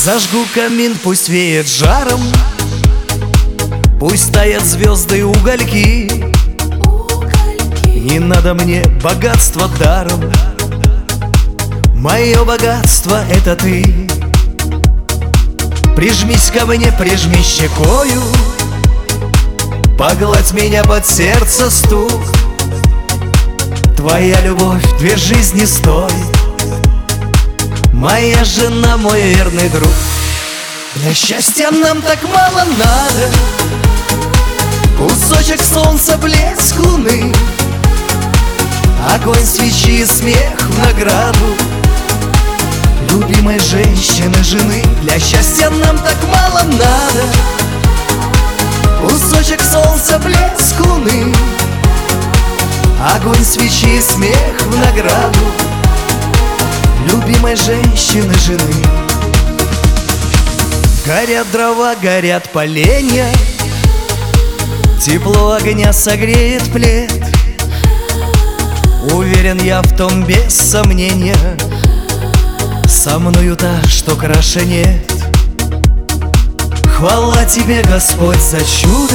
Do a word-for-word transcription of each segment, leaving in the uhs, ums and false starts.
Зажгу камин, пусть веет жаром, пусть таят звезды и угольки. Не надо мне богатства даром, мое богатство — это ты. Прижмись ко мне, прижми щекою, погладь меня под сердце стук. Твоя любовь две жизни стоит, моя жена, мой верный друг. Для счастья нам так мало надо: кусочек солнца, блеск луны, огонь свечи и смех в награду любимой женщины, жены. Для счастья нам так мало надо: кусочек солнца, блеск луны, огонь свечи и смех в награду любимой женщины, жены. Горят дрова, горят поленья, тепло огня согреет плед. Уверен я в том без сомнения, со мною та, что краше нет. Хвала тебе, Господь, за чудо,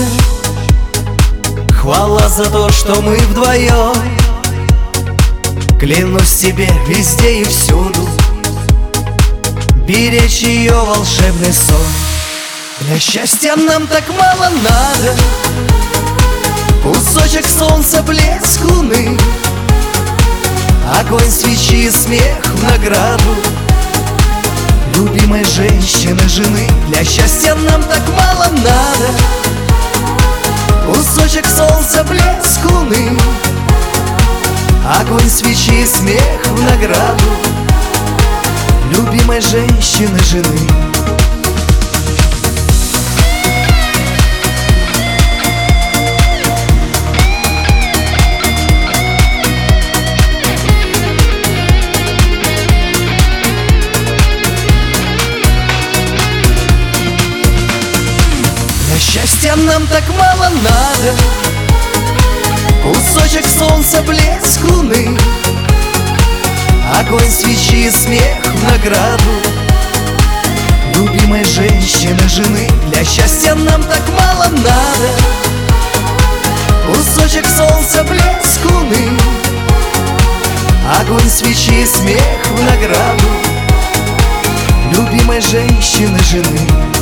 хвала за то, что мы вдвоем. Клянусь тебе везде и всюду беречь ее волшебный сон. Для счастья нам так мало надо: кусочек солнца, блеск луны, огонь свечи и смех в награду любимой женщины, жены. Для счастья нам так мало надо: кусочек солнца, блеск луны, огонь свечи и смех в награду любимой женщины, жены. Для счастья нам так мало надо: кусочек солнца, блеск луны, огонь свечи и смех в награду любимой женщины, жены. Для счастья нам так мало надо: кусочек солнца, блеск луны, огонь свечи и смех в награду любимой женщины, жены.